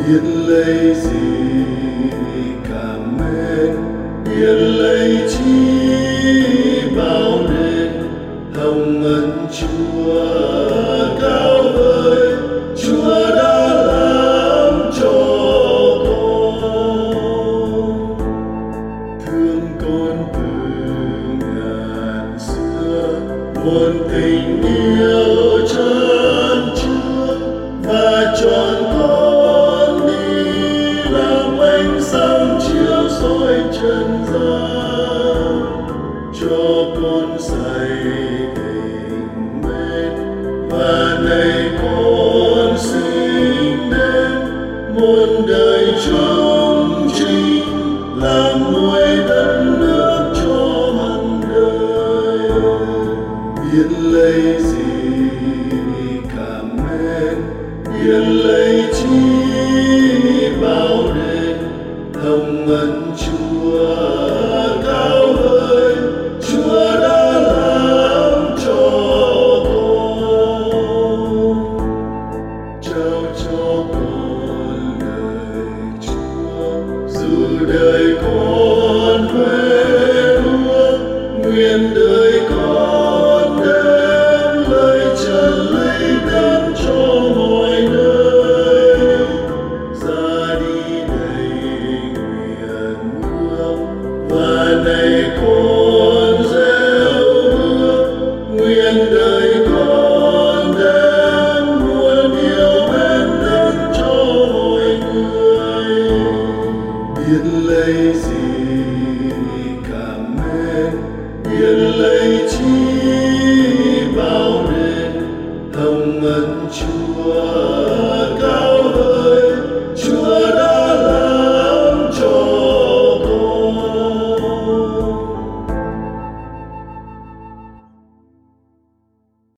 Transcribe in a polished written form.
biết lấy gì cảm mến, biết lấy chi bao đêm hồng ân Chúa cao vời. Chúa đã làm cho con thương con từ ngàn xưa, muôn tình yêu chan chứa và chọn con đi làm ánh sáng chiếu soi trần gian, cho con say tình mến. Và này con sinh đến muôn đời chung chinh, làm nuôi đất nước cho hằng đời. Biết lấy gì cảm mến, biết lấy chi bao đêm hồng ân Chúa cao vời. Chúa đã làm cho con, trao cho con lời Chúa. Dù đời con huê đua, nguyện đời con đem lời trần lấy đến cho mọi nơi. Ra đi đầy nguyện ước, và này con gieo ước, nguyện đời con đem muôn yêu mến đến cho mọi người. Biết lấy gì